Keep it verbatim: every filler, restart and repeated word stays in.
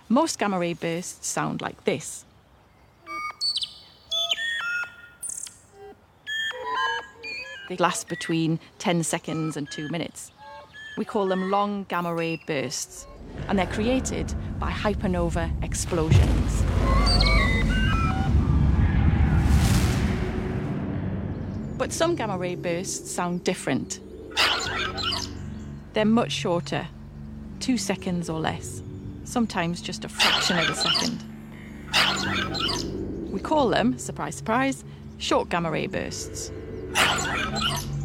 Most gamma ray bursts sound like this. They last between ten seconds and two minutes. We call them long gamma ray bursts, and they're created by hypernova explosions. But some gamma ray bursts sound different. They're much shorter, two seconds or less, sometimes just a fraction of a second. We call them, surprise, surprise, short gamma ray bursts.